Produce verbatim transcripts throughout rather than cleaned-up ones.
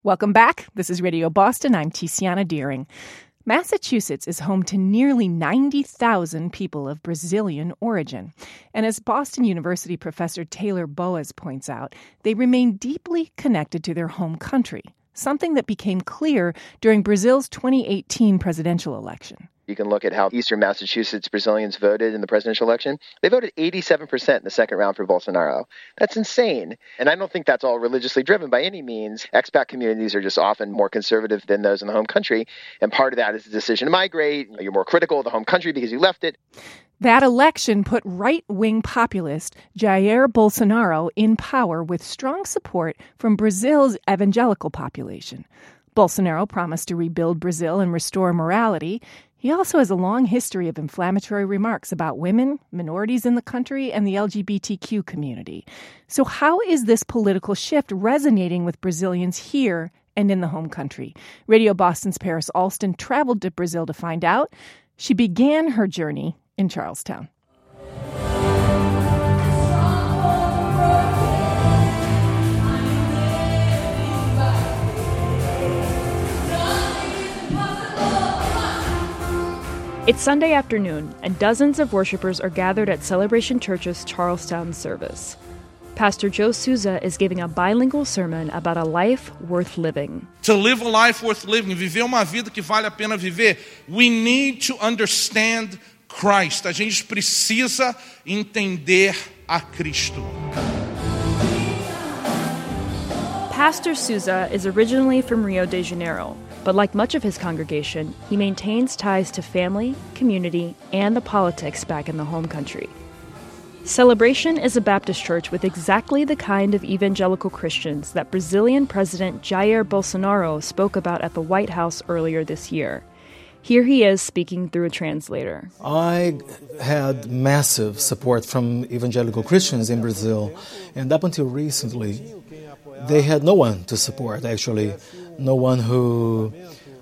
Welcome back. This is Radio Boston. I'm Tiziana Deering. Massachusetts is home to nearly ninety thousand people of Brazilian origin. And as Boston University professor Taylor Boas points out, they remain deeply connected to their home country, something that became clear during Brazil's twenty eighteen presidential election. You can look at how Eastern Massachusetts Brazilians voted in the presidential election. They voted eighty-seven percent in the second round for Bolsonaro. That's insane. And I don't think that's all religiously driven by any means. Expat communities are just often more conservative than those in the home country. And part of that is the decision to migrate. You're more critical of the home country because you left it. That election put right-wing populist Jair Bolsonaro in power with strong support from Brazil's evangelical population. Bolsonaro promised to rebuild Brazil and restore morality. He also has a long history of inflammatory remarks about women, minorities in the country, and the L G B T Q community. So how is this political shift resonating with Brazilians here and in the home country? Radio Boston's Paris Alston traveled to Brazil to find out. She began her journey in Charlestown. It's Sunday afternoon, and dozens of worshipers are gathered at Celebration Church's Charlestown service. Pastor Joe Souza is giving a bilingual sermon about a life worth living. To live a life worth living, viver uma vida que vale a pena viver, we need to understand Christ. A gente precisa entender a Cristo. Pastor Souza is originally from Rio de Janeiro, but like much of his congregation, he maintains ties to family, community, and the politics back in the home country. Celebration is a Baptist church with exactly the kind of evangelical Christians that Brazilian President Jair Bolsonaro spoke about at the White House earlier this year. Here he is speaking through a translator. I had massive support from evangelical Christians in Brazil, and up until recently, they had no one to support, actually. No one who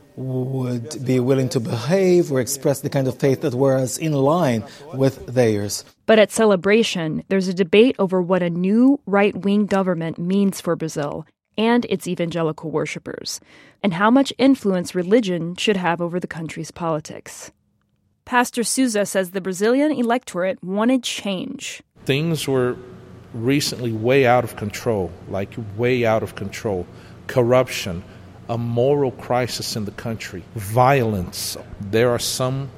would be willing to behave or express the kind of faith that was in line with theirs. But at Celebration, there's a debate over what a new right-wing government means for Brazil and its evangelical worshipers, and how much influence religion should have over the country's politics. Pastor Souza says the Brazilian electorate wanted change. Things were recently way out of control, like way out of control. Corruption, a moral crisis in the country, violence. There are some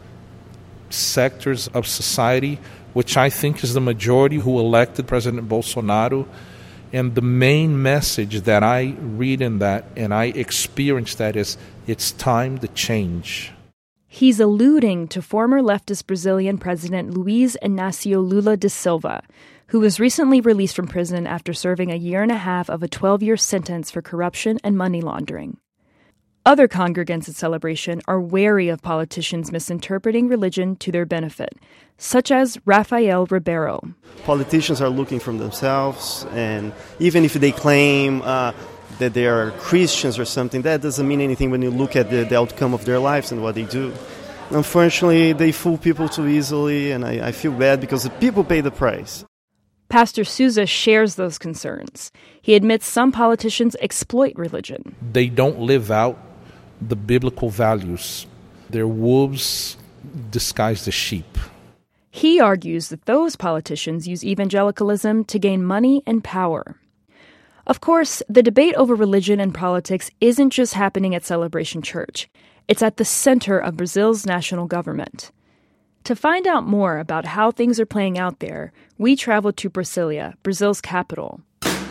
sectors of society, which I think is the majority, who elected President Bolsonaro. And the main message that I read in that, and I experience that, is it's time to change. He's alluding to former leftist Brazilian President Luiz Inácio Lula da Silva, who was recently released from prison after serving a year and a half of a twelve-year sentence for corruption and money laundering. Other congregants at Celebration are wary of politicians misinterpreting religion to their benefit, such as Rafael Ribeiro. Politicians are looking for themselves, and even if they claim uh, that they are Christians or something, that doesn't mean anything when you look at the, the outcome of their lives and what they do. Unfortunately, they fool people too easily, and I, I feel bad because the people pay the price. Pastor Souza shares those concerns. He admits some politicians exploit religion. They don't live out the biblical values. They're wolves disguised as sheep. He argues that those politicians use evangelicalism to gain money and power. Of course, the debate over religion and politics isn't just happening at Celebration Church. It's at the center of Brazil's national government. To find out more about how things are playing out there, we traveled to Brasilia, Brazil's capital.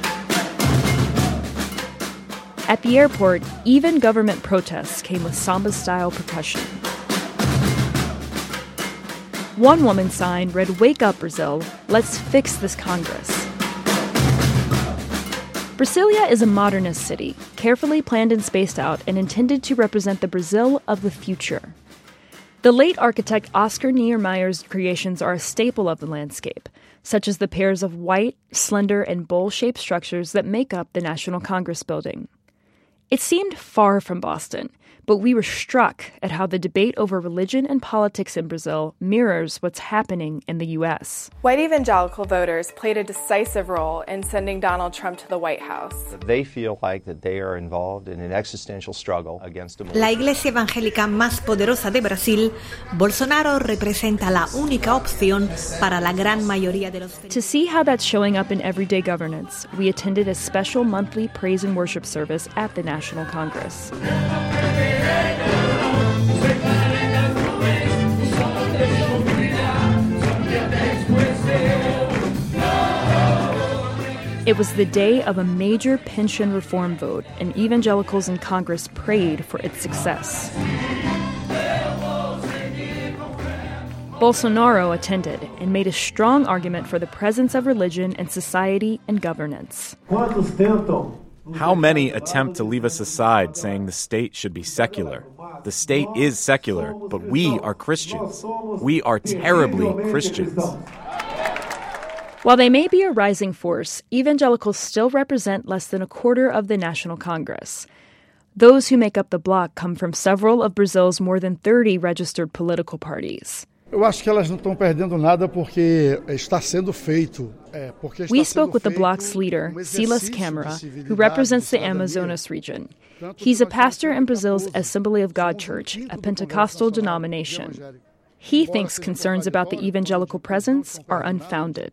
At the airport, even government protests came with samba-style percussion. One woman's sign read, "Wake up, Brazil, let's fix this Congress." Brasilia is a modernist city, carefully planned and spaced out and intended to represent the Brazil of the future. The late architect Oscar Niemeyer's creations are a staple of the landscape, such as the pairs of white, slender, and bowl-shaped structures that make up the National Congress building. It seemed far from Boston, but we were struck at how the debate over religion and politics in Brazil mirrors what's happening in the U S. White evangelical voters played a decisive role in sending Donald Trump to the White House. They feel like that they are involved in an existential struggle against democracy. La iglesia evangélica más poderosa de Brasil, Bolsonaro representa la única opción para la gran mayoría de los... To see how that's showing up in everyday governance, we attended a special monthly praise and worship service at the National Congress. It was the day of a major pension reform vote, and evangelicals in Congress prayed for its success. Bolsonaro attended and made a strong argument for the presence of religion in society and governance. How many attempt to leave us aside, saying the state should be secular? The state is secular, but we are Christians. We are terribly Christians. While they may be a rising force, evangelicals still represent less than a quarter of the National Congress. Those who make up the bloc come from several of Brazil's more than thirty registered political parties. Eu acho que elas não estão perdendo nada porque está sendo feito. We spoke with the bloc's leader, Silas Câmara, who represents the Amazonas region. He's a pastor in Brazil's Assembly of God Church, a Pentecostal denomination. He thinks concerns about the evangelical presence are unfounded.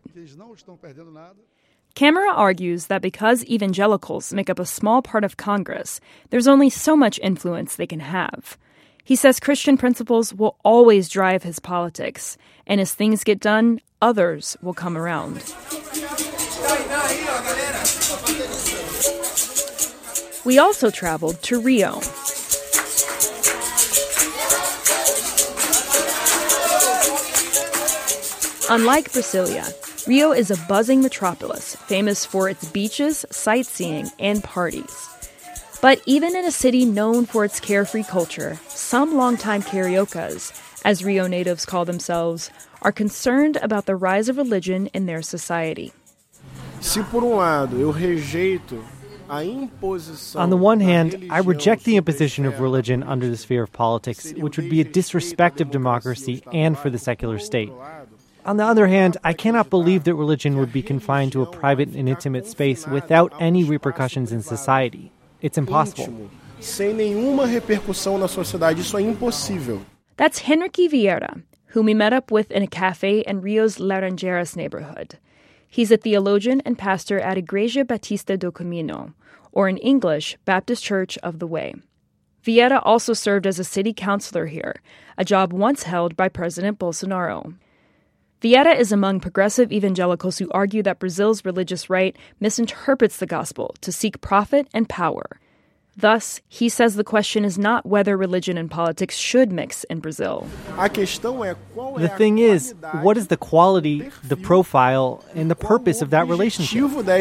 Câmara argues that because evangelicals make up a small part of Congress, there's only so much influence they can have. He says Christian principles will always drive his politics, and as things get done, others will come around. We also traveled to Rio. Unlike Brasilia, Rio is a buzzing metropolis, famous for its beaches, sightseeing, and parties. But even in a city known for its carefree culture, some longtime cariocas, as Rio natives call themselves, are concerned about the rise of religion in their society. On the one hand, I reject the imposition of religion under the sphere of politics, which would be a disrespect of democracy and for the secular state. On the other hand, I cannot believe that religion would be confined to a private and intimate space without any repercussions in society. It's impossible. That's Henrique Vieira, whom we met up with in a cafe in Rio's Laranjeiras neighborhood. He's a theologian and pastor at Igreja Batista do Caminho, or in English, Baptist Church of the Way. Vieira also served as a city councilor here, a job once held by President Bolsonaro. Vieira is among progressive evangelicals who argue that Brazil's religious right misinterprets the gospel to seek profit and power. Thus, he says the question is not whether religion and politics should mix in Brazil. The thing is, what is the quality, the profile, and the purpose of that relationship?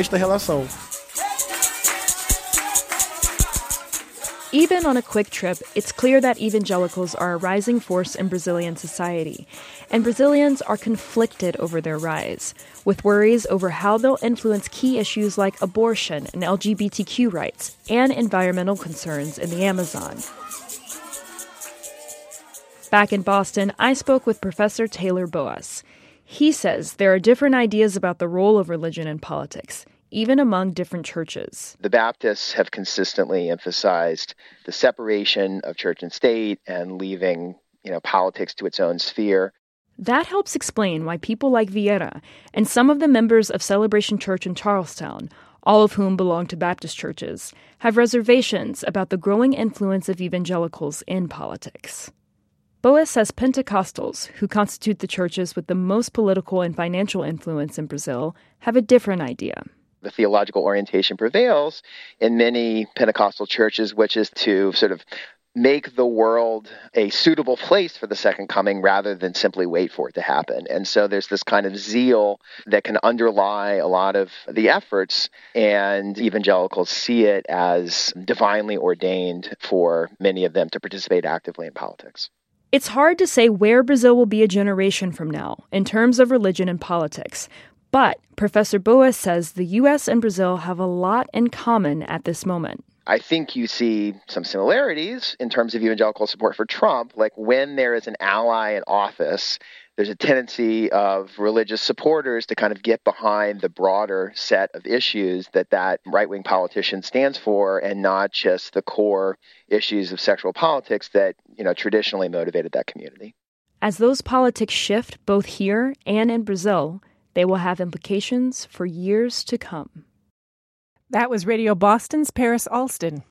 Even on a quick trip, it's clear that evangelicals are a rising force in Brazilian society, and Brazilians are conflicted over their rise, with worries over how they'll influence key issues like abortion and L G B T Q rights and environmental concerns in the Amazon. Back in Boston, I spoke with Professor Taylor Boas. He says there are different ideas about the role of religion in politics, even among different churches. The Baptists have consistently emphasized the separation of church and state and leaving, you know, politics to its own sphere. That helps explain why people like Vieira and some of the members of Celebration Church in Charlestown, all of whom belong to Baptist churches, have reservations about the growing influence of evangelicals in politics. Boas says Pentecostals, who constitute the churches with the most political and financial influence in Brazil, have a different idea. The theological orientation prevails in many Pentecostal churches, which is to sort of make the world a suitable place for the second coming rather than simply wait for it to happen. And so there's this kind of zeal that can underlie a lot of the efforts, and evangelicals see it as divinely ordained for many of them to participate actively in politics. It's hard to say where Brazil will be a generation from now in terms of religion and politics. But Professor Boas says the U S and Brazil have a lot in common at this moment. I think you see some similarities in terms of evangelical support for Trump. Like when there is an ally in office, there's a tendency of religious supporters to kind of get behind the broader set of issues that that right-wing politician stands for, and not just the core issues of sexual politics that, you know, traditionally motivated that community. As those politics shift both here and in Brazil, they will have implications for years to come. That was Radio Boston's Paris Alston.